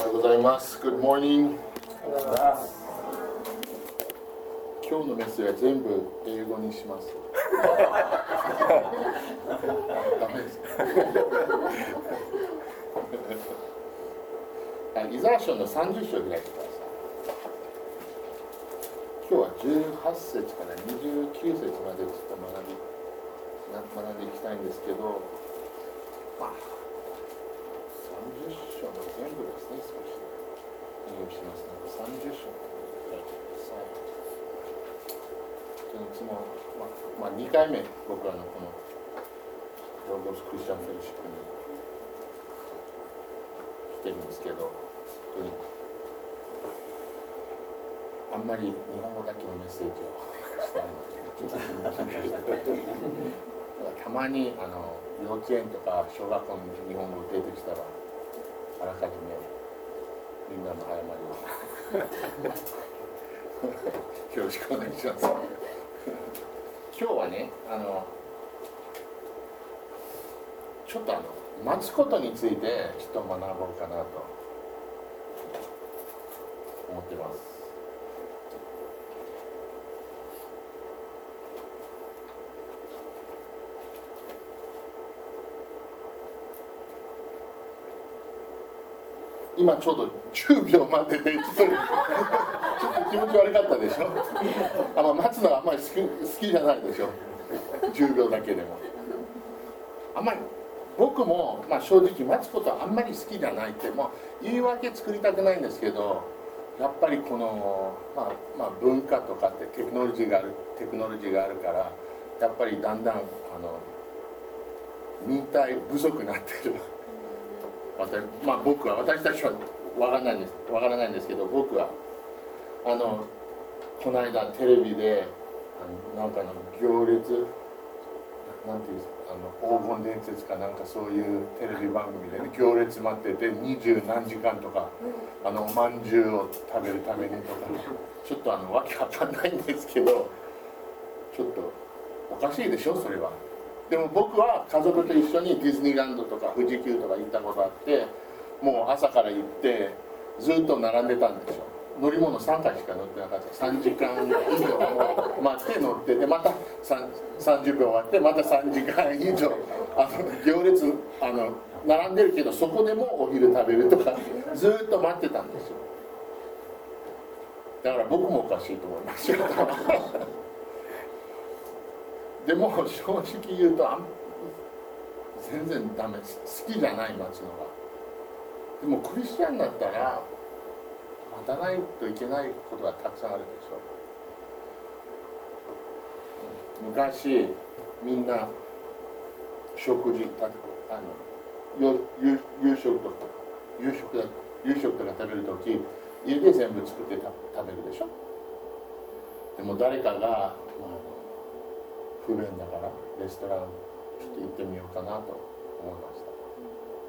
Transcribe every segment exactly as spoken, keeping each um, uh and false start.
ようございます。Good morning。今日のメッセージは全部英語にします。ダメですか？イザヤ書のさんじゅっ章を開いてください。今日はじゅうはち節からにじゅうきゅう節までちょっと学び学んでいきたいんですけど、まあさんじゅっ章の全部ですね。少し引用しますので、さんじゅっ章から開いてください。いつも、まあまあ、にかいめ僕らのこのロゴスクリスチャンフェローシップに来てるんですけど、本当にあんまり日本語だけのメッセージをしたいのでたまにあの幼稚園とか小学校の日本語出てきたらあらかじめみんなの謝りをよろしくお願いします。今日はね、あのちょっとあの待つことについてちょっと学ぼうかなと思ってます。今ちょうどじゅうびょう待っててちょっとちょっと気持ち悪かったでしょ。あ、まあ、待つのはあんまり好き、好きじゃないでしょ。じゅうびょうだけでもあんまり僕も、まあ、正直待つことはあんまり好きじゃないって、もう言い訳作りたくないんですけど、やっぱりこの、まあまあ、文化とかってテクノロジーがあるテクノロジーがあるからやっぱりだんだんあの忍耐不足になってる。まあ、僕は私たちはわからないんですわからないんですけど、僕はあのこの間テレビであのなんかの行列なんていうんですか、あの黄金伝説かなんかそういうテレビ番組で、ね、行列待ってて二十何時間とかあのおまんじゅうを食べるためにとかちょっとあのわけわかんないんですけど、ちょっとおかしいでしょそれは。でも僕は家族と一緒にディズニーランドとか富士急とか行ったことあって、もう朝から行ってずっと並んでたんでしょ。乗り物さんかいしか乗ってなかった。さんじかん以上待って乗ってでまたさんじゅっぷん終わってまたさんじかん以上あの行列あの並んでるけど、そこでもお昼食べるとかずっと待ってたんですよ。だから僕もおかしいと思いますよ。でも正直言うと全然ダメです。好きじゃない待つのが。でもクリスチャンだったら待たないといけないことがたくさんあるでしょ。昔みんな食事あの夕夕食とか夕食だ夕食とか食べるとき家で全部作って食べるでしょ。でも誰かが、まあ不便だからレストランちょっと行ってみようかなと思いました。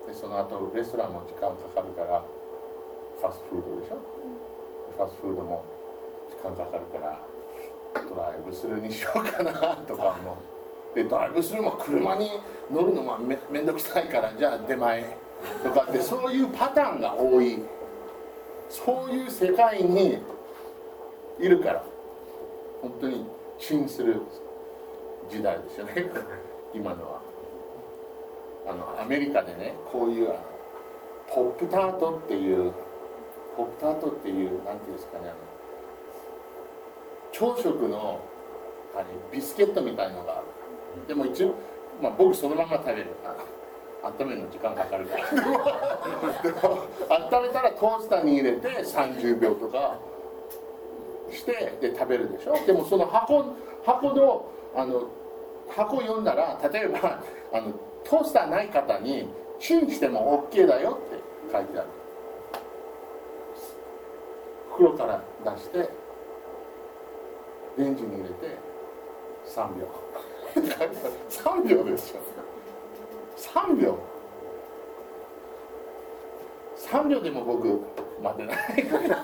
でその後レストランも時間かかるからファストフードでしょ。ファストフードも時間かかるからドライブスルーにしようかなとか思う。でドライブスルーも車に乗るのも め, めんどくさいからじゃあ出前とかって、そういうパターンが多い。そういう世界にいるから本当に信する時代ですよね今のは。あのアメリカでね、こういうあのポップタートっていうポップタートっていうなんていうんですかね、あの朝食のあれビスケットみたいのがある。でも一応、まあ、僕そのまま食べる。温めるの時間かかるからでも温めたらトースターに入れてさんじゅうびょうとかしてで食べるでしょ。でもその箱箱のあの箱読んだら、例えばあのトースターない方にチンしても OK だよって書いてある。袋から出してレンジに入れてさんびょうさんびょうですよ。さんびょうさんびょうでも僕待てない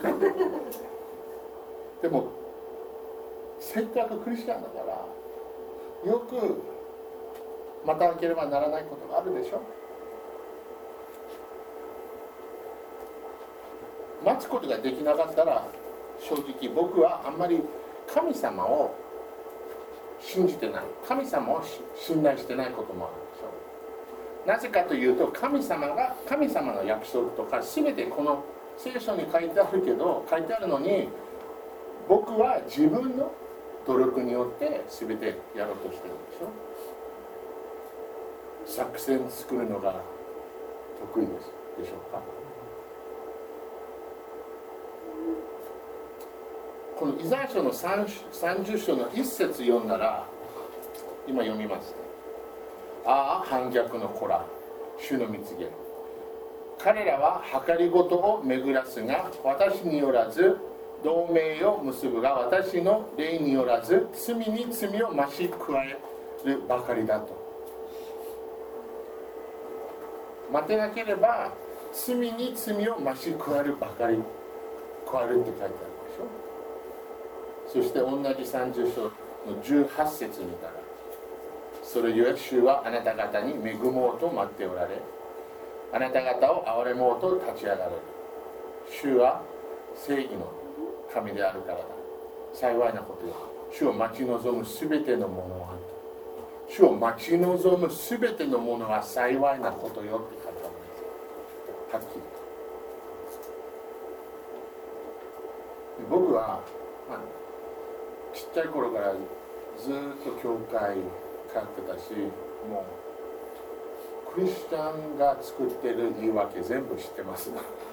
でもせっかくクリスチャンだからよく待たなければならないことがあるでしょ。 待つことができなかったら、正直僕はあんまり神様を信じてない、神様を信頼してないこともあるでしょう。なぜかというと、神様が神様の約束とか全てこの聖書に書いてあるけど書いてあるのに、僕は自分の努力によって全てやろうとしてるでしょ。作戦作るのが得意ですでしょうか。このイザヤ書のさんじゅう章の一節読んだら、今読みますね。ああ反逆の子ら、主の蜜げ、彼らは計りごとを巡らすが私によらず、同盟を結ぶが私の霊によらず、罪に罪を増し加えるばかりだと。待てなければ罪に罪を増し加えるばかり、加えるって書いてあるでしょ。そして同じさんじゅう章のじゅうはち節見たら、それゆえ主はあなた方に恵もうと待っておられ、あなた方を憐れもうと立ち上がれる。主は正義の神であるからだ。幸いなことよ。主を待ち望むすべてのものは、主を待ち望むすべてのものは幸いなことよって書いてあるんです。はっきり。僕は、まあ、ちっちゃい頃からずっと教会通ってたし、もうクリスチャンが作ってる言い訳全部知ってます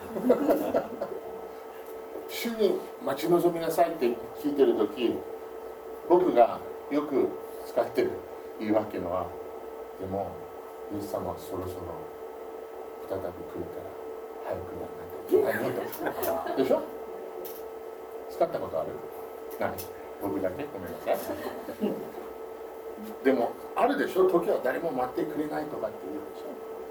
主に待ち望みなさいって聞いてるとき、僕がよく使ってる言い訳のは、でもイエス様はそろそろ再び来るから早くならないといけないよとでしょ。使ったことある？ない。僕だけ？ごめんなさいでもあるでしょ。時は誰も待ってくれないとかって言うでし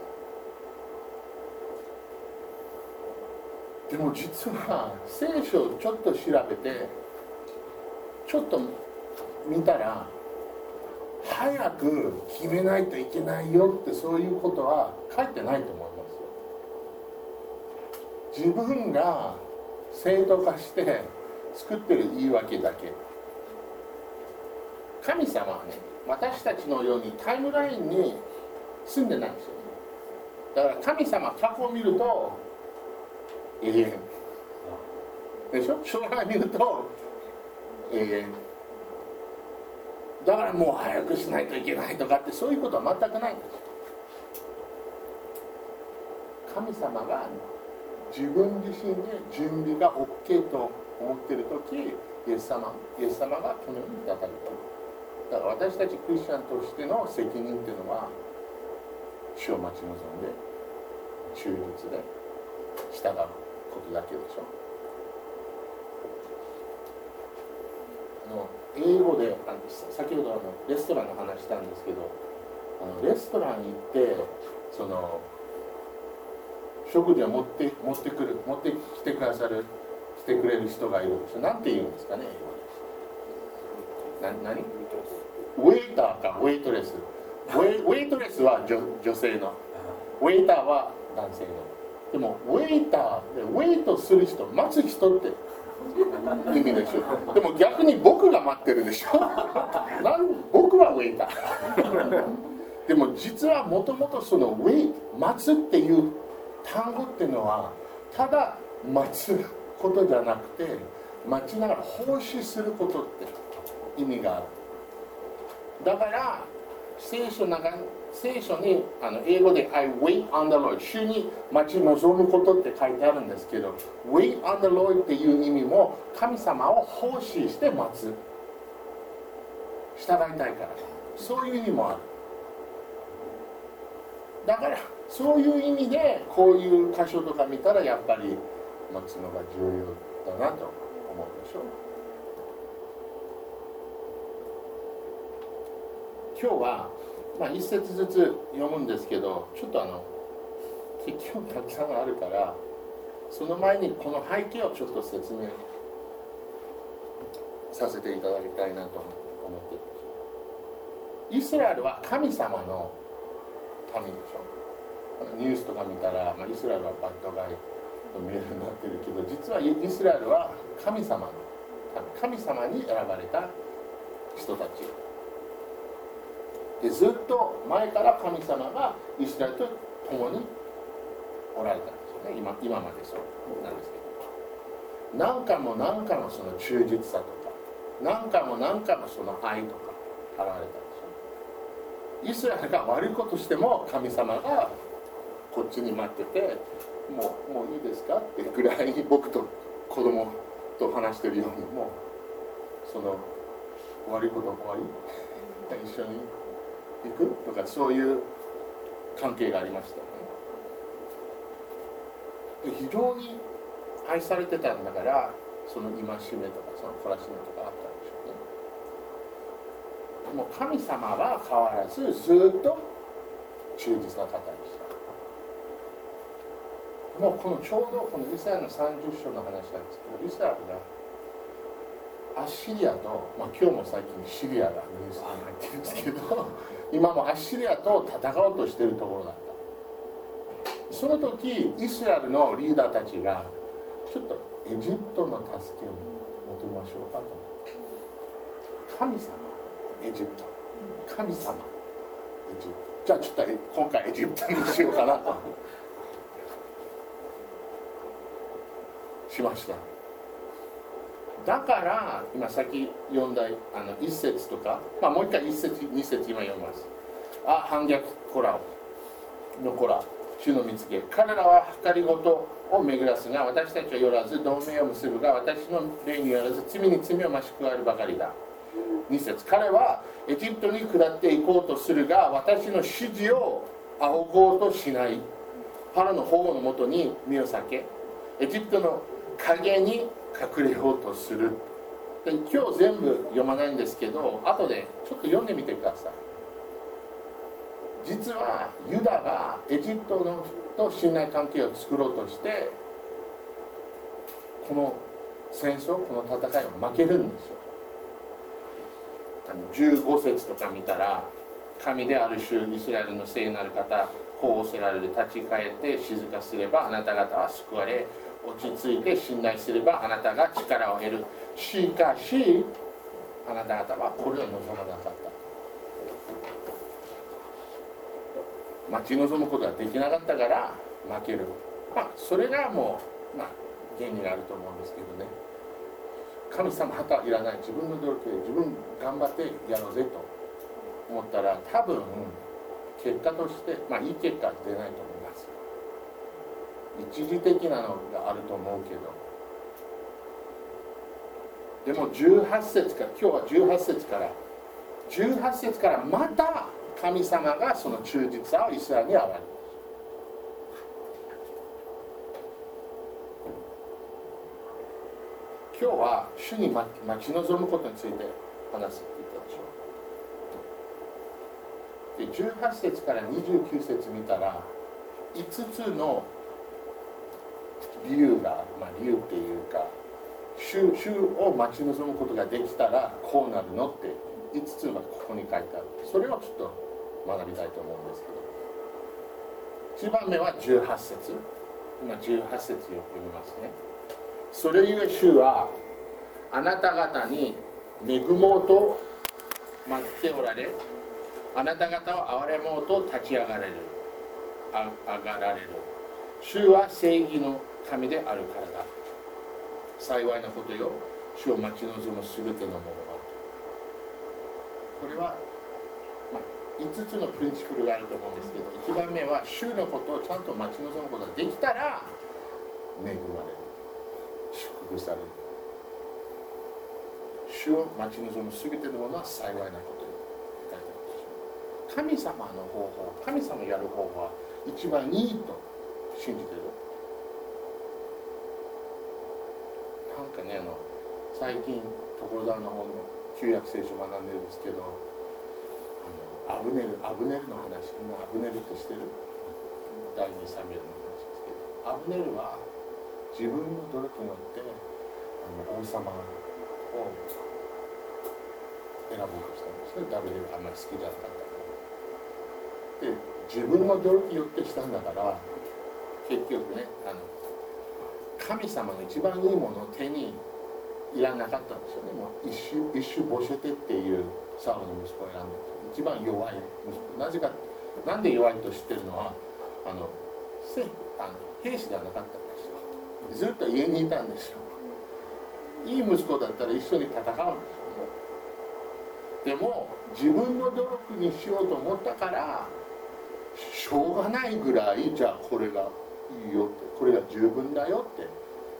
ょ。でも実は聖書をちょっと調べてちょっと見たら、早く決めないといけないよって、そういうことは書いてないと思いますよ。自分が正当化して作ってる言い訳だけ。神様はね、私たちのようにタイムラインに住んでないんですよね。だから神様過去を見ると永遠でしょ。将来見ると永遠だから、もう早くしないといけないとかって、そういうことは全くないんです。神様が自分自身で準備が OK と思っているとき、イエス様イエス様がこのように語ると。だから私たちクリスチャンとしての責任っていうのは、主を待ち望んで忠実で従うことだけでしょ。あの英語で、あの先ほどあのレストランの話したんですけど、あのレストランに行ってその食事を持って持ってくる持ってきてくださる来てくれる人がいるんですよ。なんて言うんですかね、英語で。な何？ウェイターかウェイトレス。ウェイ、ウェイトレスは 女, 女性の、ウェイターは男性の。でもウェイターでウェイトする人、待つ人って意味でしょ。でも逆に僕が待ってるでしょなん僕はウェイターでも実はもともとそのウェイ待つっていう単語っていうのは、ただ待つことじゃなくて、待ちながら奉仕することって意味がある。だから聖書の中聖書にあの英語で I wait on the Lord、 主に待ち望むことって書いてあるんですけど、 wait on the Lord っていう意味も、神様を奉仕して待つ、従いたいから、そういう意味もある。だからそういう意味でこういう箇所とか見たら、やっぱり待つのが重要だなと思うでしょ。今日は、まあ、一節ずつ読むんですけど、ちょっとあの適用たくさんあるから、その前にこの背景をちょっと説明させていただきたいなと思っています。イスラエルは神様の民でしょ。ニュースとか見たら、まあ、イスラエルはバッドガイ見えるようになってるけど、実はイスラエルは神様の神様に選ばれた人たちで、ずっと前から神様がイスラエルと共におられたんですよね。 今, 今までそうなんですけど、何回も何回もその忠実さとか、何回も何回もその愛とか現れたんですよ。イスラエルが悪いことしても神様がこっちに待ってて、もう、もういいですかってぐらいに僕と子供と話してるように、もうその悪いこと終わり一緒に行くとか、そういう関係がありましたよね。非常に愛されてたんだから、その戒めとかその懲らしめとかあったんでしょうね。でも神様は変わらずずっと忠実な方でした。もうこのちょうどこのイスラエルのさんじゅっ章の話なんですけど、イスラエルがアッシリアと、まあ、今日も最近シリアがニュースに入ってるんですけど、今もアッシリアと戦おうとしているところだった。その時イスラエルのリーダーたちがちょっとエジプトの助けを求めましょうかと。神様エジプト、神様エジプト、じゃあちょっと今回エジプトにしようかなとしました。だから今さっき読んだあの一節とか、まあ、もう一回一節二節今読みます。あ、反逆子らの子ら、主の見つけ、彼らは計りごとを巡らすが、私たちはよらず同盟を結ぶが、私の霊によらず罪に罪を増し加えるばかりだ。二節、彼はエジプトに下っていこうとするが、私の指示を仰ごうとしない。パロの保護のもとに身を避け、エジプトの影に隠れようとする。で、今日全部読まないんですけど、後でちょっと読んでみてください。実はユダがエジプトのと信頼関係を作ろうとして、この戦争、この戦いを負けるんですよ。あのじゅうご節とか見たら、神である主イスラエルの聖なる方、こう仰せられる、立ち返って静かすればあなた方は救われ、落ち着いて信頼すればあなたが力を得る。しかしあなた方はこれを望まなかった。待ち望むことができなかったから負ける。まあそれがもう、まあ、原因になると思うんですけどね。神様はいらない、自分の努力で自分頑張ってやろうぜと思ったら、多分結果としてまあいい結果は出ないと思います。一時的なのがあると思うけど、でもじゅうはち節から、今日はじゅうはち節からじゅうはち節からまた神様がその忠実さをイスラエルに現れる。今日は主に待ち望むことについて話すって言ったでしょ。でじゅうはち節からにじゅうきゅう節見たら、いつつの理由が、まあ、理由っていうか、主, 主を待ち望むことができたらこうなるのっていつつがここに書いてある。それをちょっと学びたいと思うんですけど、いちばんめはじゅうはち節、今じゅうはち節を読みますね。それゆえ主はあなた方に恵もうと待っておられ、あなた方を憐れもうと立ち上がれるあ上がられる。主は正義の神であるからだ。幸いなことよ、主を待ち望むすべてのものは。これは、まあ、いつつのプリンシプルがあると思うんですけど、いちばんめは主のことをちゃんと待ち望むことができたら恵まれる、祝福される。主を待ち望むすべてのものは幸いなことよ。神様の方法、神様やる方法は一番いいと信じてる。なんかね、あの最近所沢の方の旧約聖書を学んでるんですけど、あのアブネルアブネルの話、アブネルって知ってる？第二サミュエルの話ですけど、アブネルは自分の努力によってあの王様を選ぼうとしたんですね。ダビデがあんまり好きじゃなかったから。で、自分の努力によってしたんだから、結局ね、あの神様の一番いいものを手にいらなかったんですよね。もう一周一周ボシェテっていうサウルの息子を選んだんですよ。一番弱い息子。なぜか、なんで弱いと知ってるのは、あのせあの兵士ではなかったんですよ。ずっと家にいたんですよ。いい息子だったら一緒に戦うんですよ。でも自分の努力にしようと思ったから、しょうがないぐらい、じゃあこれがいいよって、これが十分だよって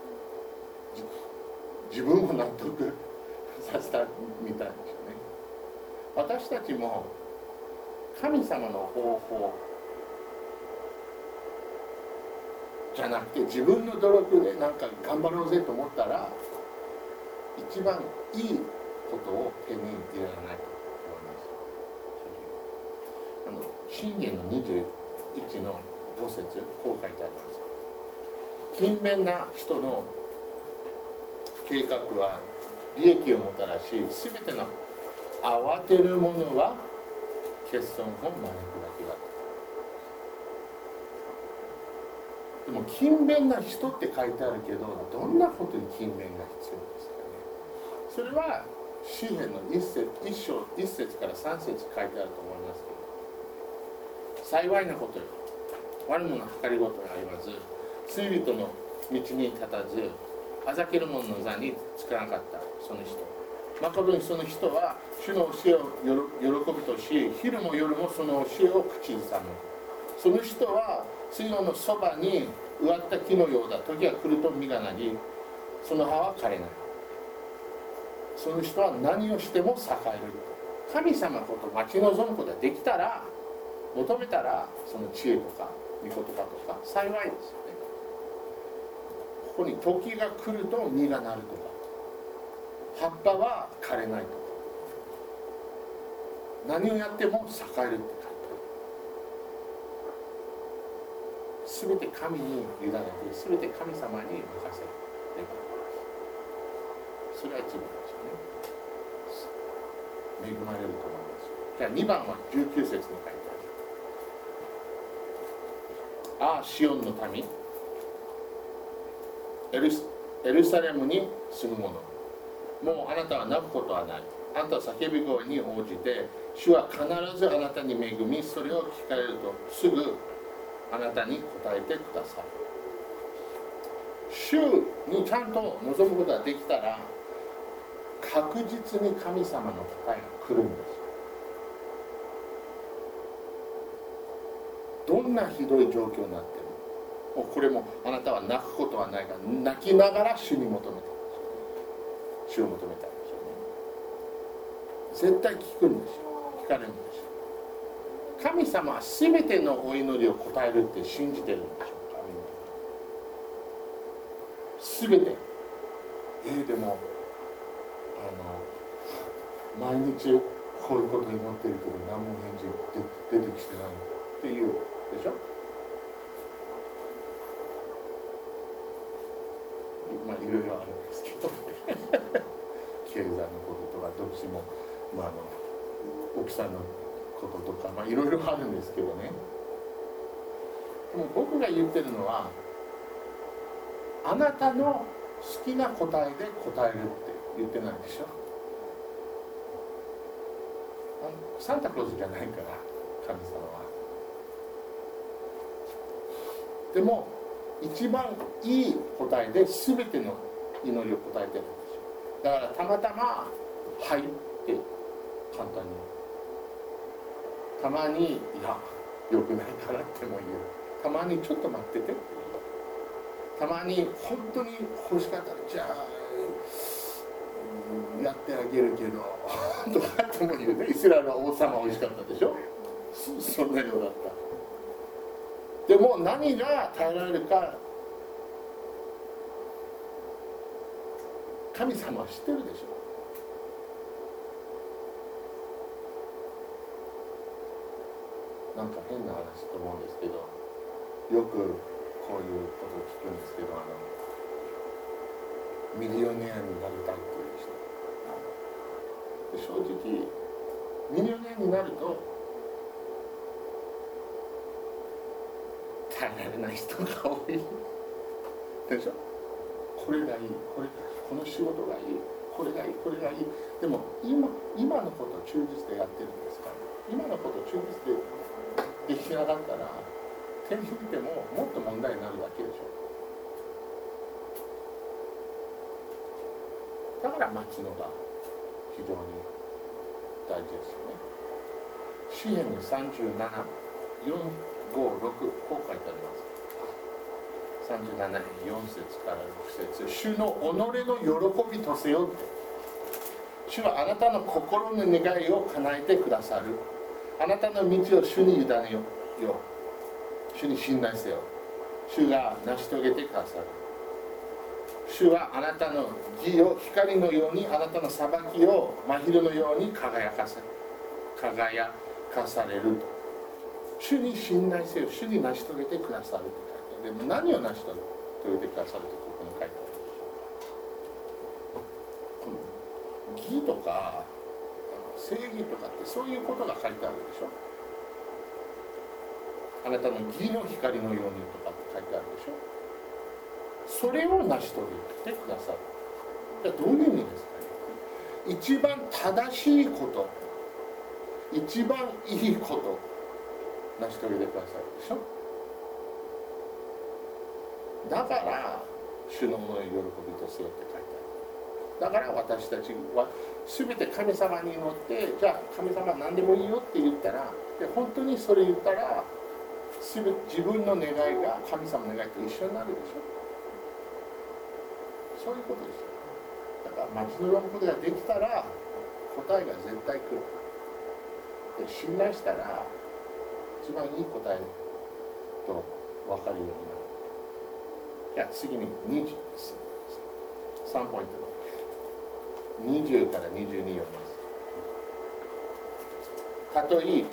自分を納得させたみたいですよね。私たちも神様の方法じゃなくて、自分の努力でなんか頑張ろうぜと思ったら、一番いいことを手に入れられないと思います。あの箴言のにじゅういちのご節、こう書いてあります。勤勉な人の計画は利益をもたらし、すべての慌てる者は欠損を招くだけだ。でも勤勉な人って書いてあるけど、どんなことに勤勉が必要ですかね。それは詩篇の一節、一章、一節から三節書いてあると思いますけど、幸いなことよ、悪者の計りごとがありまず、罪人の道に立たず、あざける者の座につかなかったその人、誠にその人は主の教えを喜びとし、昼も夜もその教えを口ずさむ。その人は水温のそばに植わった木のようだ。時が来ると実がなり、その葉は枯れない。その人は何をしても栄える。神様のことを待ち望むことができたら、求めたら、その知恵とか御言葉とか幸いですよね。ここに時が来ると実がなるとか、葉っぱは枯れないとか、何をやっても栄えるって書いてある。すべて神に委ねて、すべて神様に任せる。それは一番ですよね。恵まれると思います。じゃあにばんはじゅうきゅう節に書いてある。ああ、シオンの民、エル, エルサレムに住む者、もうあなたは泣くことはない。あなたは叫び声に応じて、主は必ずあなたに恵み、それを聞かれるとすぐあなたに答えてください。主にちゃんと望むことができたら、確実に神様の答えが来るんです。どんなひどい状況になっても、これもあなたは泣くことはないが、泣きながら主に求めたんですよね。主を求めたんですよね。絶対聞くんですよ。聞かれるんですよ。神様は全てのお祈りを答えるって信じてるんでしょうか。全て。えー、でもあの毎日こういうことに祈ってるけど何も返事で出てきてないっていうでしょ。まあいろいろあるんですけど経済のこととかどっちも、まあ、あの奥さんのこととか、まあいろいろあるんですけどね。でも僕が言ってるのは、あなたの好きな答えで答えるって言ってないでしょ。サンタクロースじゃないから神様は。でも一番いい答えで全ての祈りを答えてるんですよ。だからたまたま「はい」って簡単に、たまに「いやよくないから」っても言う。たまに「ちょっと待ってて」って言う。たまに本当に欲しかったら「じゃあやってあげるけど」とかっても言うね。イスラエルは王様美味しかったでしょ。 そ, そんなようだった。でも何が耐えられるか神様は知ってるでしょ。なんか変な話と思うんですけど、よくこういうことを聞くんですけど、あのミリオネアになりたいっていう人、正直ミリオネアになると耐えられない人が多いでしょ。 これがいい、これこの仕事がいい、これがいい、これがいい。でも今今のことを忠実でやってるんですから、今のことを忠実でできなかったら天に見てももっと問題になるだけでしょ。だから待つのが非常に大事ですよね。詩編にさんじゅうなな、よん、ご、ろく、こう書いてあります。さんじゅうなな編よん節からろく節、主の己の喜びとせよって。主はあなたの心の願いを叶えてくださる。あなたの道を主に委ねよ。主に信頼せよ。主が成し遂げてくださる。主はあなたの義を光のように、あなたの裁きを真昼のように輝かせ輝かされると。主に信頼せよ。主に成し遂げてくださるって書いてある。でも何を成し遂げてくださるってここに書いてある。この義とか正義とかってそういうことが書いてあるでしょ。あなたの義の光のようにとかって書いてあるでしょ。それを成し遂げてくださる。じゃあどういう意味ですかね。一番正しいこと、一番いいこと成し遂げてくださるでしょ。だから主の喜びとせよって書いてある。だから私たちは全て神様に祈って、じゃあ神様何でもいいよって言ったら、で本当にそれ言ったら全て自分の願いが神様の願いと一緒になるでしょ。そういうことですよ。だから待ち望むことができたら答えが絶対来る。で信頼したら一番いい答えと分かるようになる。じゃあ次ににじゅうさんポイント。にじゅうからにじゅうに読みます。たとえ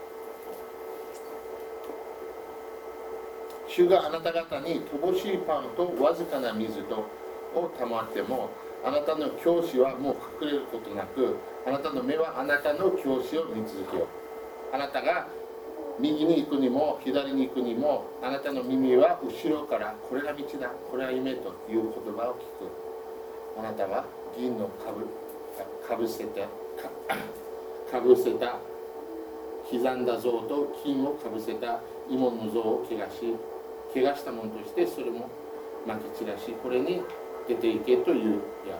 主があなた方に乏しいパンとわずかな水とを賜っても、あなたの教師はもう隠れることなく、あなたの目はあなたの教師を見続けよう。あなたが右に行くにも左に行くにも、あなたの耳は後ろからこれが道だ、これは夢という言葉を聞く。あなたは銀のかぶかぶせたかかぶせた刻んだ像と金をかぶせた芋の像を汚し怪我したものとしてそれもまき散らし、これに出ていけというや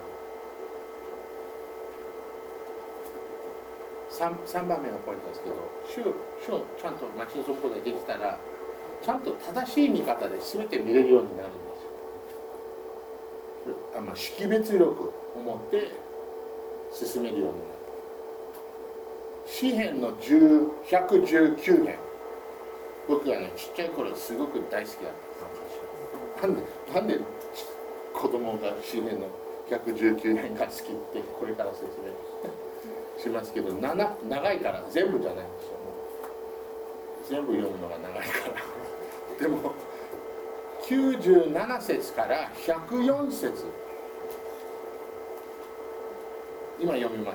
3, 3番目のポイントですけど、主をちゃんと待ち望むことができたら、ちゃんと正しい見方で全て見れるようになるんですよ。あ、まあ、識別力を持って進めるようになる。詩編のひゃくじゅうきゅう編、僕がねちっちゃい頃すごく大好きだった。なんでなんで子供が詩編のひゃくじゅうきゅう編が好きってこれから説明しますけど、なな長いから全部じゃないんですよ。全部読むのが長いからでもきゅうじゅうなな節からひゃくよん節、今読みます。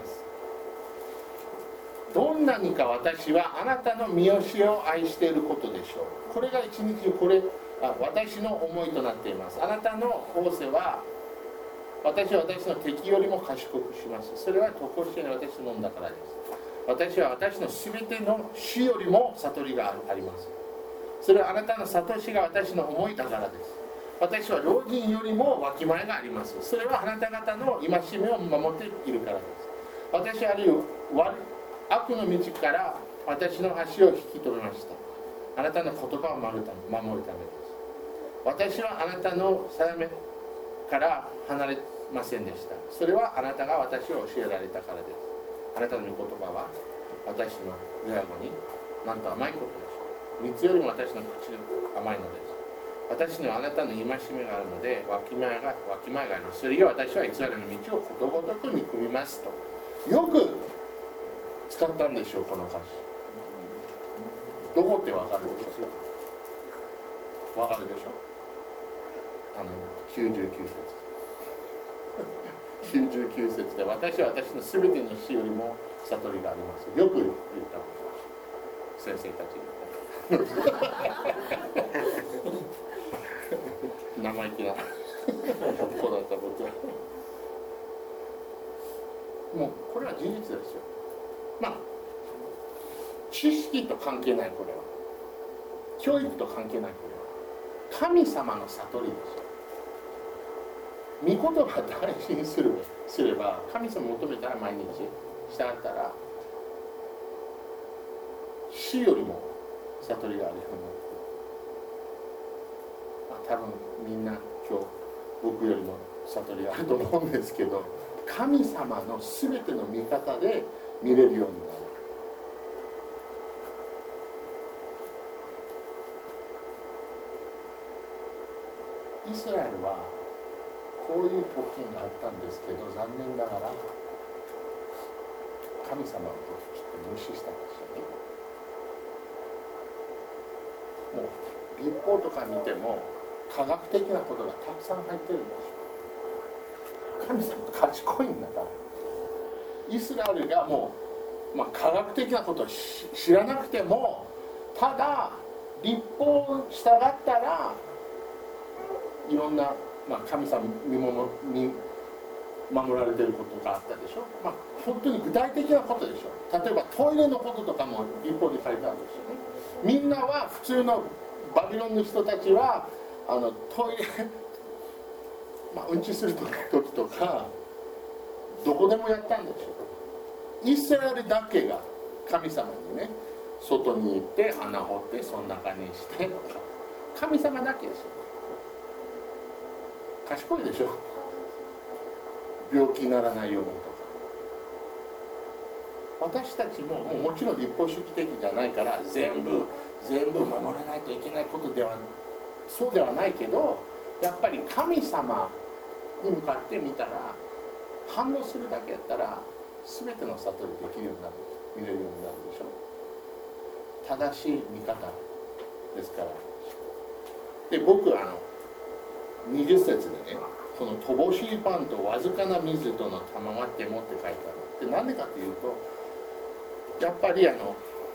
どんなにか私はあなたの見教えを愛していることでしょう。これが一日中これあ私の思いとなっています。あなたの仰せは私は私の敵よりも賢くします。それは常しえの私のものだからです。私は私のすべての死よりも悟りがあります。それはあなたの悟しが私の思いだからです。私は老人よりもわきまえがあります。それはあなた方の戒めを守っているからです。私はあるいは悪の道から私の足を引き止めました。あなたの言葉を守るため、守るためです。私はあなたの定めから離れませんでした。それはあなたが私を教えられたからです。あなたの御言葉は私の親子になんと甘いことです。蜜よりも私の口が甘いのです。私にはあなたの戒めがあるので、わきまえが、わきまえがあります。それゆえ私は偽りの道をことごとく憎みますと。よく使ったんでしょう、この歌詞。どこってわかるでしょう。わかるでしょ。あのきゅうじゅうきゅう節きゅうじゅうきゅう節で私は私のすべての死よりも悟りがあります。よく言った先生たち生意気なこうだった僕はもうこれは事実ですよ。まあ知識と関係ないこれは、教育と関係ないこれは神様の悟りですよ。御言葉を大事にするすれば、神様求めたら毎日従ったら死よりも悟りがあるようになって、まあ、多分みんな今日僕よりも悟りがあると思うんですけど、神様の全ての見方で見れるようになる。イスラエルはこういう特権があったんですけど、残念ながら神様をちょっと無視したんですよね。もう立法とか見ても科学的なことがたくさん入ってるんですよ。神様賢いんだから。イスラエルがもう、まあ、科学的なことを知らなくても、ただ立法を従ったらいろんな、まあ、神様に守られてることがあったでしょ。まあ、本当に具体的なことでしょ。例えばトイレのこととかも立法で書いてあるんですよね。みんなは普通のバビロンの人たちはあのトイレまあ、うんちする時とかどこでもやったんですよ。イスラエルだけが神様にね、外に行って穴掘ってその中にしてとか、神様だけですよ。賢いでしょ。病気にならないようにとか。私たちももうもちろん立法主義的じゃないから全部全部守らないといけないことではそうではないけど、やっぱり神様に向かって見たら反応するだけやったら全ての悟りできるようになる、見れるようになるでしょ。正しい見方ですから。で僕あのにじゅっ節でね、この乏しいパンとわずかな水との賜ってもって書いてある。でなんでかというと、やっぱりあの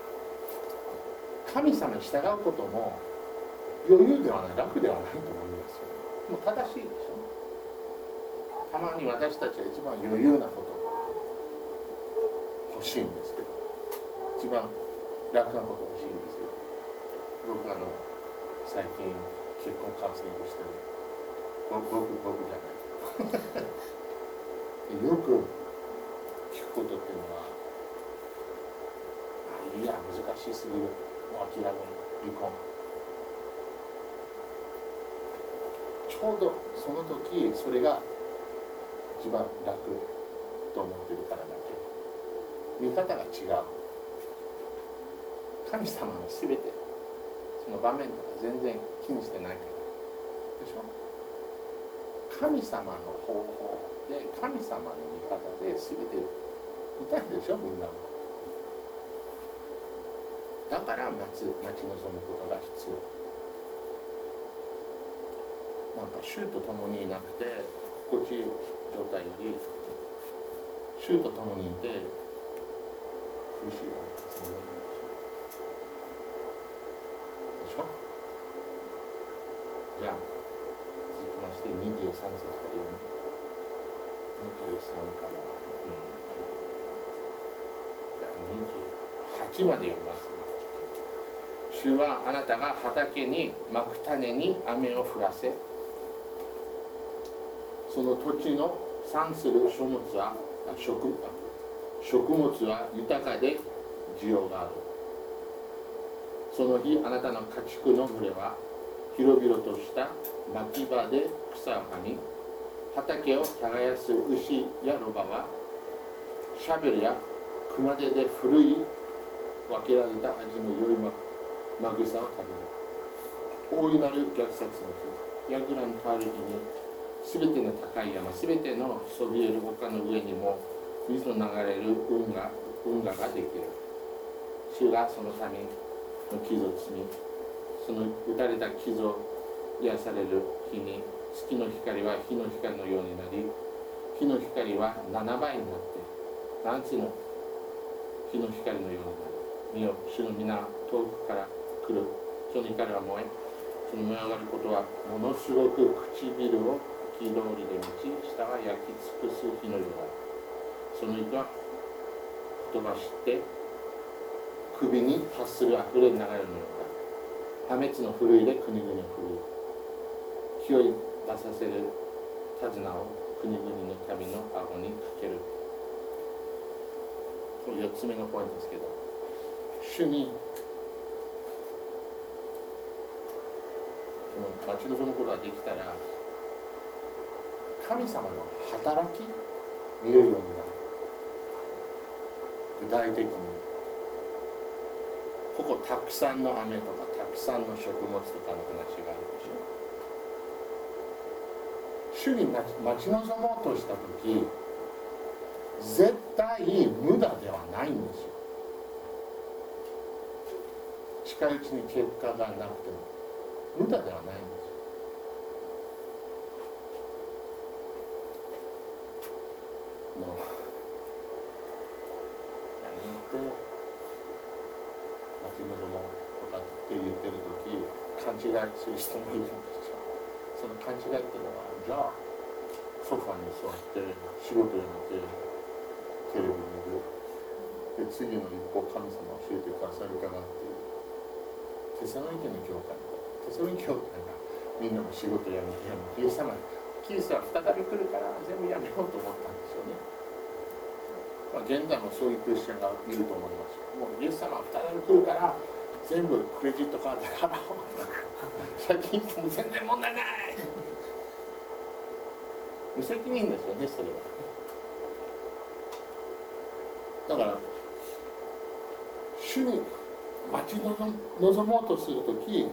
神様に従うことも余裕ではない、楽ではないと思いますよ。もう正しいでしょ。たまに私たちは一番余裕なこと欲しいんですけど、一番楽なこと欲しいんですよ。僕あの最近結婚カウンセリングしてる。僕僕僕じゃないよく聞くことっていうのは、いや難しすぎる、もう諦める、離婚。ちょうどその時それが一番楽と思ってるからだけ。見方が違う。神様のすべてその場面とか全然気にしてないからでしょ。神様の方法で神様の見方で全て見たいでしょ、みんなも。だから待ち待ち望むことが必要。なんか主と共にいなくて心地いい状態より主と共にいて苦しいようなつもりでしょ。じゃあ続きましてにじゅうさん節から読む。にじゅうさんから、うん、じゃあにじゅうはちまで読みます。主はあなたが畑にまく種に雨を降らせ、その土地の産する書物は 食, 食物は豊かで需要がある。その日あなたの家畜の群れは広々とした牧場で草をはみ、畑を耕す牛やロバはシャベルや熊手で古い分けられた味の良いまぐさを食べる。大いなる虐殺の日、ヤグラの変わる日にすべての高い山、すべてのそびえる丘の上にも水の流れる運河、運河ができる。主がその民の傷を包み、その打たれた傷を癒される日に、月の光は火の光のようになり、火の光はななばいになって、七つの火の光のようになる。見よ、主の皆遠くから来る。その光は燃え、その燃え上がることはものすごく唇を通りで満ち、下が焼き尽くす火のようだ。その火が飛ばして首に発するあふれる流れのようだ。破滅のふるいで国々を振るい、火を出させる手綱を国々の民の顎にかける。これよっつめのポイントですけど、主にこの待ち望むことができたら、神様の働き見れるようになる。具体的にここたくさんの雨とかたくさんの食物とかの話があるでしょ。主に待ち望もうとした時、絶対無駄ではないんですよ。近いうちに結果がなくても無駄ではないんですよ。の何と待ち望もうとかって言ってる時、勘違いする人もいるんですよ。その勘違いっていうのは、じゃあソファに座って仕事をやめてテレビ見る、で次の一歩神様教えてくださるかなっていう。テサロニケの教会テサロニケ教会がみんなも仕事やめてやめて、イエス様キリストは再び来るから全部やめようと思ったんですよね。まあ、現在もそういうクリスチャンがいると思います。もうイエス様は再び来るから全部クレジットカードで払おう借金しても全然問題ない。無責任ですよね、それは。だから主に待ち望もうとするとき、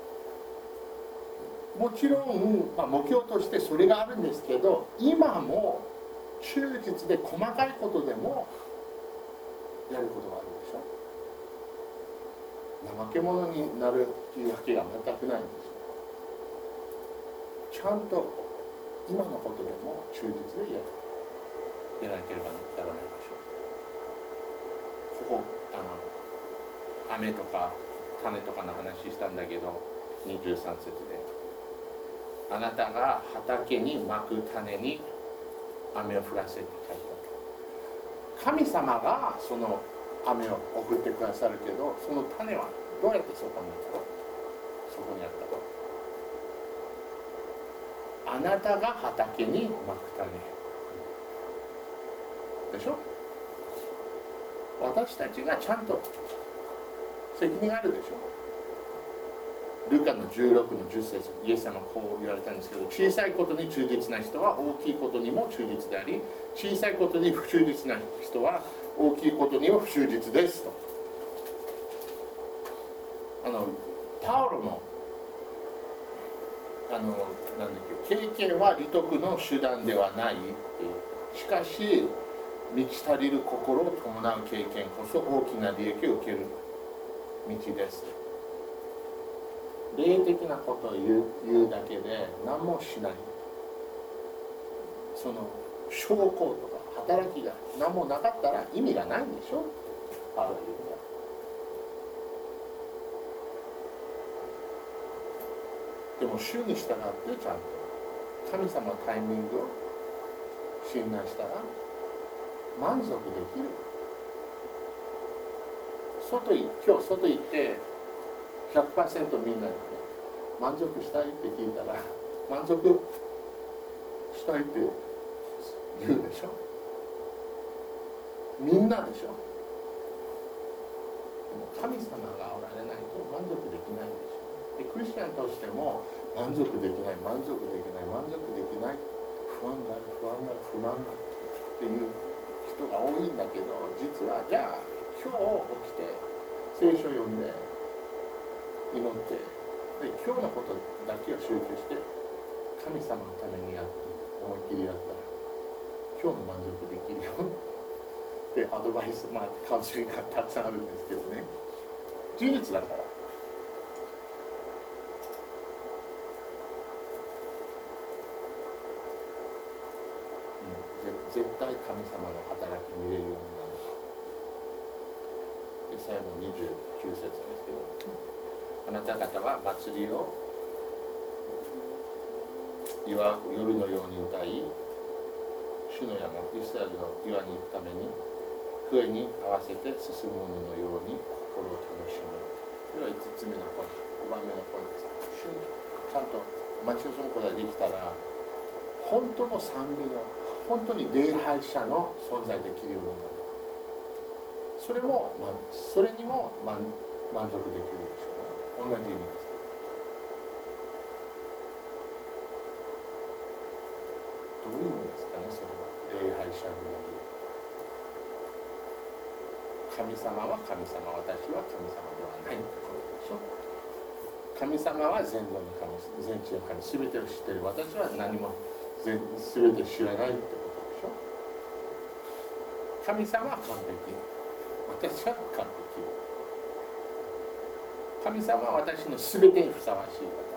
もちろん、まあ、目標としてそれがあるんですけど、今も忠実で細かいことでもやることがあるでしょ。怠け者になるというわけが全くないんですよ。ちゃんと今のことでも忠実でやるやらなければならないでしょう。ここあの雨とか種とかの話したんだけど、にじゅうさん節であなたが畑にまく種に雨を降らせって書いてある。神様がその雨を送ってくださるけど、その種はどうやってそこにあったの？そこにあったの？あなたが畑にまく種でしょ。私たちがちゃんと責任あるでしょ。ルカのじゅうろくのじゅっ節、イエス様はこう言われたんですけど、小さいことに忠実な人は大きいことにも忠実であり、小さいことに不忠実な人は大きいことにも不忠実ですと。あのパウロのあのなんだっけ、経験は利得の手段ではないっていう。しかし満ち足りる心を伴う経験こそ大きな利益を受ける道です。霊的なことを言う、言うだけで何もしない、その証拠とか働きが何もなかったら意味がないんでしょ。パウロ言うのは。でも主に従ってちゃんと神様のタイミングを信頼したら満足できる。外い今日外行って ひゃくパーセント みんなに、ね、満足したいって聞いたら満足したいって言うでしょ。みんなでしょ。でも神様がおられないと満足できないでしょ。でクリスチャンとしても満足できない満足できない満足できない不安がある不安がある不満があるっていう人が多いんだけど、実はじゃあ今日起きて聖書を読んで祈ってで今日のことだけを集中して神様のためにやって思いっきりやったら今日の満足できるよってアドバイス、まあカウンセリングがたくさんあるんですけどね、事実だから。絶対神様の働き見れるようになる。で最後にじゅうきゅう節ですけど、あなた方は祭りを祝う夜のように歌い、主の山イスラエルの岩に行くために笛に合わせて進む者のように心を楽しむ。これはいつつめのポイント、ごばんめのポイントです。主にちゃんと待ち望むことができたら、本当の賛美の本当に礼拝者の存在できるようになる。それも、まあ、それにも満満足できるでしょうね。同じ意味です。どういう意味ですかね、それは。礼拝者になる。神様は神様、私は神様ではないってことでしょ。神様は全能の神、全知の神、すべてを知っている。私は何も全全て知らないってことでしょ。神様は完璧。私は完璧。神様は私の全てにふさわしい方。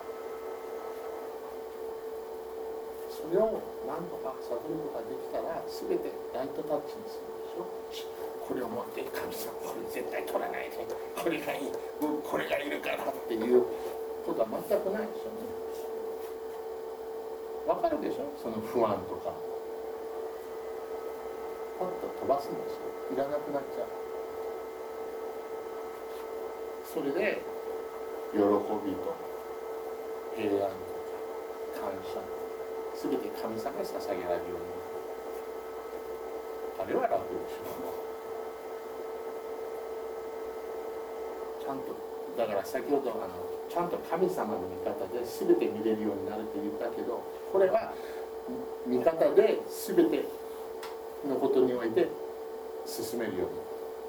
それを何とか悟ることができたら、全てライトタッチにするでしょ。これを持って神様、これ絶対取らないで、これがいい、これがいるからっていうことは全くないでしょうね。わかるでしょ、その不安とか。パッと飛ばすんですよ。いらなくなっちゃう。それで喜びと平安とか感謝、すべて神様に捧げられるようになる。あれは楽でしょう。ちゃんとだから先ほどあのちゃんと神様の味方で全て見れるようになるって言ったけど、これは味方で全てのことにおいて進めるように。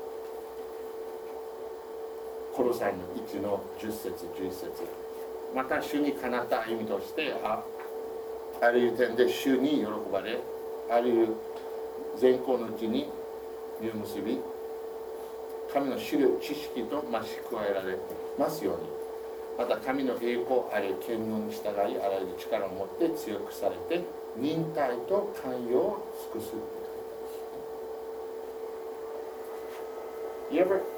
コロサイのいちのじゅっ節じゅういち節、また主にかなった歩みとして、ああらゆる点で主に喜ばれ、あらゆる善行のうちに実を結び、神の知る知識と増し加えられますように、また神の栄光あれ権能に従い、あらゆる力を持って強くされて、忍耐と寛容を尽くすって書いてある。You ever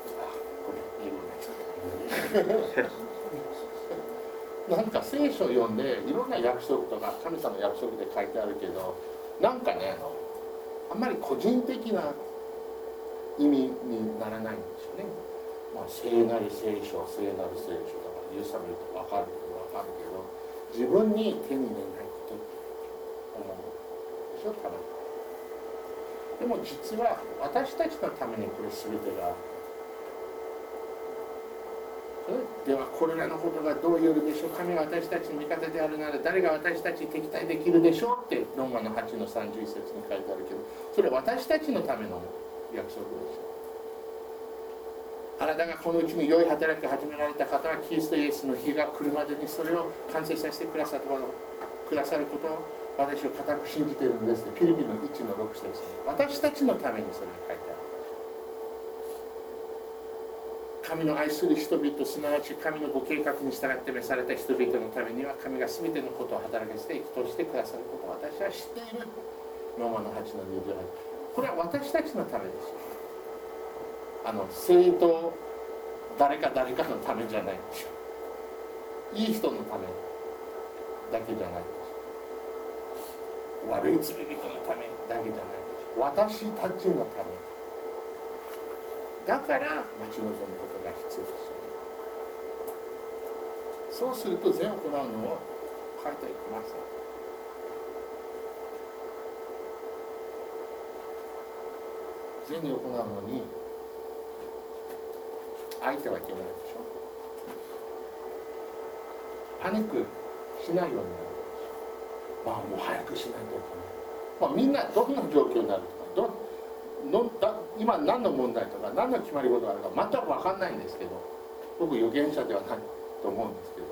なんか聖書を読んでいろんな約束とか神様の約束で書いてあるけど、なんかね、あんまり個人的な意味にならないんですよね。まあ、聖なる聖書、聖なる聖書だから許されると分かるけど分かるけど、自分に手に入れないこと思うでしょ、たまに。でも実は私たちのためにこれ全てがではこれらのことがどう言うでしょう。神が私たちの味方であるなら誰が私たちに敵対できるでしょうってローマのはちのさんじゅういち節に書いてあるけど、それは私たちのための約束です。あなたがこのうちに良い働きを始められた方はキリストイエスの日が来るまでにそれを完成させてくださるくださることを私を固く信じているんですって。フィリピンのいちのろく節、私たちのためにそれが書いてある。神の愛する人々、すなわち神のご計画に従って召された人々のためには、神が全てのことを働かせて通してくださることを私は知っている。ローマのはちのにじゅうはち、これは私たちのためですよ。あの政党誰か誰かのためじゃないんですよ。いい人のためだけじゃないんです。悪い罪人のためだけじゃないんです。私たちのためだから待ち望むことが必要ですよね。そうすると善を行うのを書いていきます。善に行うのに相手はいけないでしょ。パニックしないようになるでしょ。まあもう早くしないといけない。まあみんなどんな状況になるとか、どのだ今何の問題とか何の決まり事があるか全く分かんないんですけど、僕預言者ではないと思うんですけど、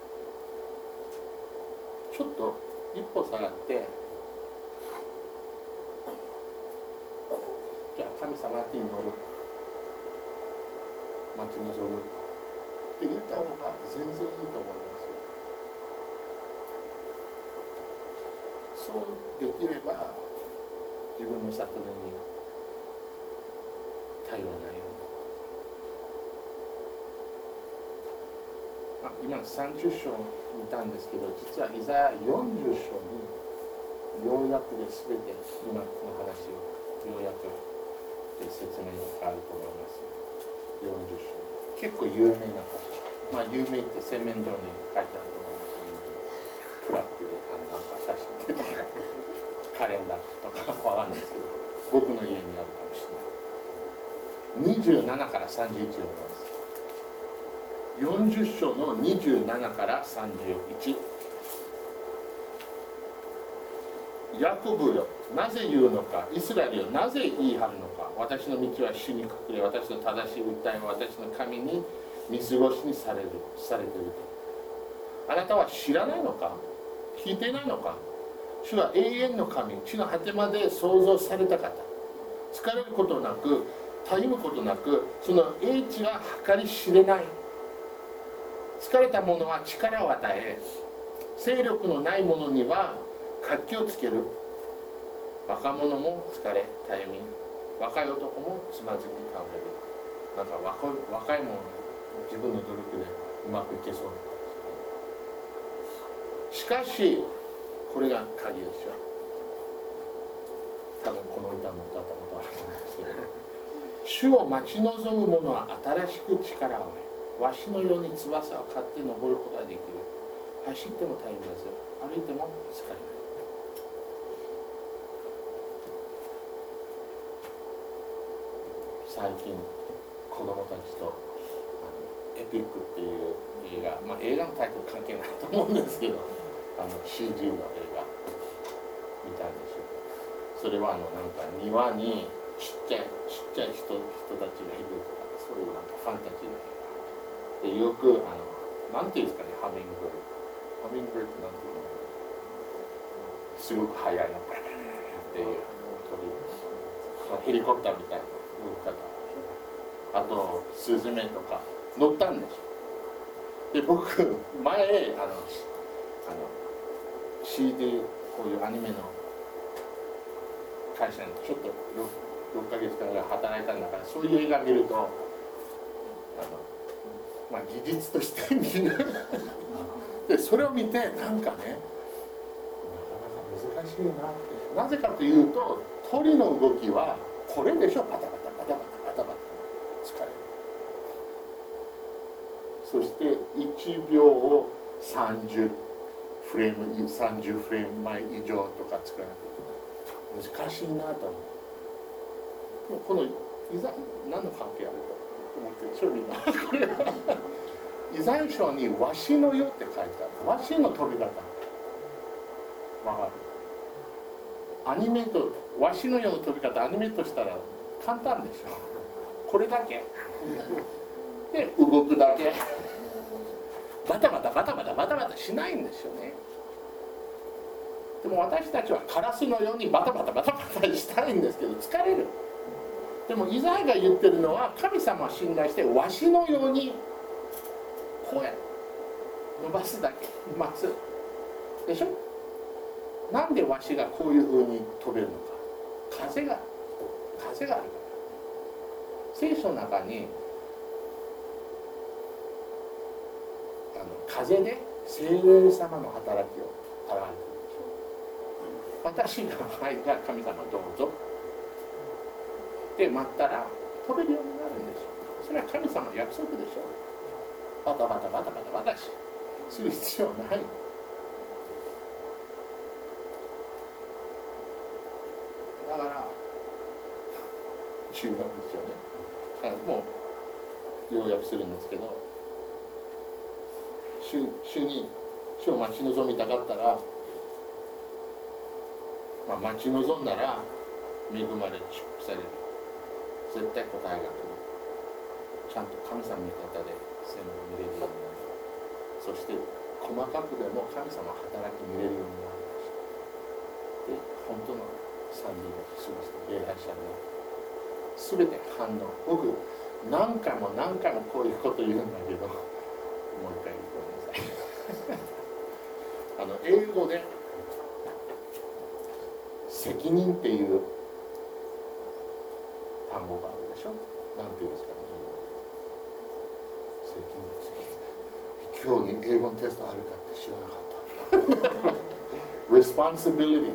ちょっと一歩下がってじゃあ神様って祈る、待ち望むって言った方が全然いいと思いますよ。そうできれば自分の悟りに頼らないように、まあ、 今さんじゅっ章見たんですけど、実はイザヤよんじゅっ章にようやくで全て今の話をようやくで説明があると思います。よんじゅっ章結構有名な箇所、まあ有名って洗面所に書いてあると思いますけど、フラッグでなんか写真とかカレンダーとかわかんないですけど、僕の家にあるかもしれない。にじゅうななからさんじゅういちを読みます。よんじゅっ章のにじゅうななからさんじゅういち。ヤコブよ、なぜ言うのか、イスラエルよ、なぜ言い張るのか。私の道は主に隠れ、私の正しい訴えは私の神に見過ごしにされるされていると。あなたは知らないのか、聞いていないのか。主は永遠の神、地の果てまで創造された方。疲れることなく、たゆむことなく、その英知は計り知れない。疲れた者は力を与え、勢力のない者には活気をつける。若者も疲れたゆみ、若い男もつまずき倒れる。なんか若い若い者が自分の努力でうまくいけそうな。しかしこれが鍵ですよ。多分この歌も歌ったことあると思うんですけど、主を待ち望む者は新しく力を得、わしのように翼を買って登ることができる。走っても大変ですよ、歩いても疲れない。最近子供たちとエピックっていう映画、まあ映画のタイトル関係ないと思うんですけど、あの シージー の映画見たんですよ。それはあのなんか庭にちっちゃいちっちゃい人人たちがいるとか、そういうなんかファンタジーの映画で、よくあのなんていうんですかね、ハミングバードハミングバードってなんていうの、すごく速いのっていう鳥、ヘリコプターみたいな動き方、あとスズメとか乗ったんですよ。で僕前あのあの シーディー こういうアニメの会社にちょっと ろっかげつかんぐらい働いたんだから、そういう映画見るとあの、まあ、技術として見るでそれを見てなんかね、なかなか難しいなって。なぜかというと鳥の動きはこれでしょ、パタパタパタパタパタパタ疲れる。そしていちびょうをさんじゅうフレームさんじゅうフレーム前以上とか作らなきゃいけない。難しいなと思う。このいざ何の関係あると思ってちょっと今これはイザヤ書にわしのよって書いてある。わしの飛び方わかる。アニメート、わしのよの飛び方アニメートしたら簡単でしょ。これだけで動くだけ、バタバタバタバタバタバタしないんですよね。でも私たちはカラスのようにバタバタバタバタしたいんですけど疲れる。でもイザヤが言ってるのは、神様を信頼してわしのようにこうや伸ばすだけ待つでしょ。なんでわしがこういうふうに飛べるのか。風が風があるから。聖書の中にあの風で聖霊様の働きを表れているでしょ。私が「はい、じゃあ神様どうぞ」で待ったら飛べるようになるんですよ。それは神様の約束でしょ。バタバタバタバタバタしする必要ない。だから中学ですよね。あのもう要約するんですけど、主主に主を待ち望みたかったら、まあ、待ち望んだら恵まれ祝福される。絶対答えが来る。ちゃんと神様の味方で全部見れるようになる。そして細かくでも神様の働き見れるようになる。で本当の賛美を過ごして礼拝者の全て反応。僕何回も何回もこういうこと言うんだけど、もう一回ごめんなさいあの英語で責任っていう単語があるでしょ。なんていうんですかね、責任責任今日に英語のテストあるかって知らなかった。responsibility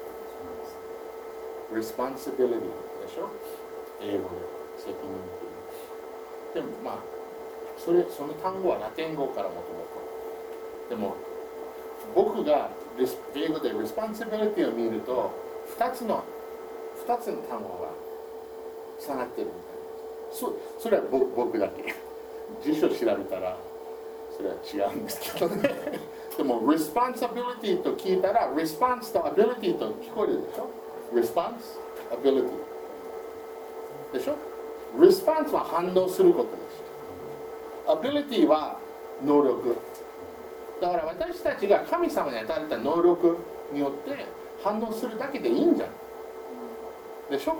responsibility でしょ、英語で責任っていう。でもまあそれその単語はラテン語からもともと。でも僕が英語で responsibility を見るとふたつのふたつの単語がつながってるみたいな。そ, それは僕だけ。辞書調べたらそれは違うんですけどね。でも responsibility と聞いたら response と ability と聞こえるでしょ。 response ability でしょ。 response は反応することです。 ability は能力だから、私たちが神様に与えた能力によって反応するだけでいいんじゃんでしょ。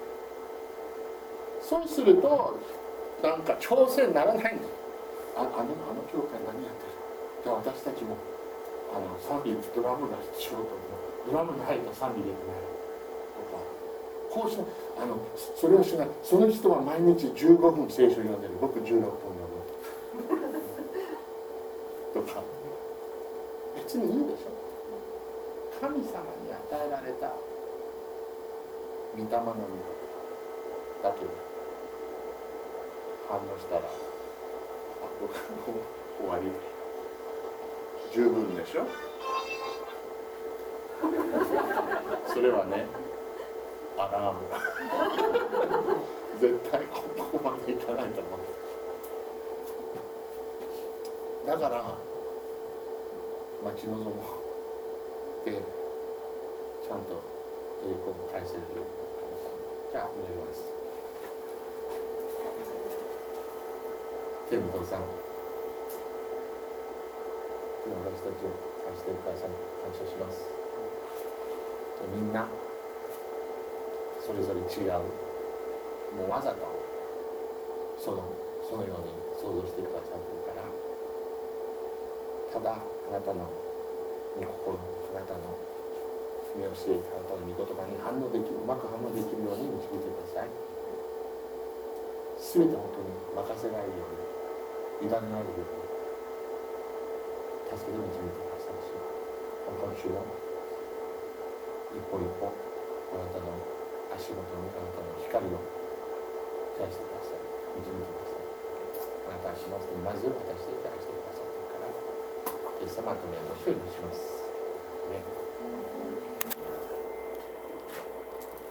そうするとなんか挑戦にならないんだ。あ, あのあの教会何やってる。じゃあ私たちもあの賛美ドラムがしようと思う。ドラムが入ると賛美できないとか、こうしあのそれをしない。その人は毎日じゅうごふん聖書読んでる。僕じゅうろっぷん読むとか、別にいいでしょ。神様に与えられた御霊の御だけ反応したら、あ、僕も終わり。十分でしょ。それはね、アラーム絶対ここまでいかないと思う。だから待ち望もうで、ちゃんと栄光を返せるように。じゃあお願いします。天父さん、私たちを愛している母さんに感謝します。みんなそれぞれ違う、もうわざとそのそのように想像してくださってるから、ただあなたの御心、あなたの見教え、あなたの御言葉に反応できる、うまく反応できるように導いてください。すべて本当に任せられるように、委ねられるように助けて導いてくださいし、今週も一歩一歩あなたの足元にあなたの光を照らしてください。導いてください。あなたはしますとまず私たちを愛してくださっているから、イエス様とのお祈りをします。ね。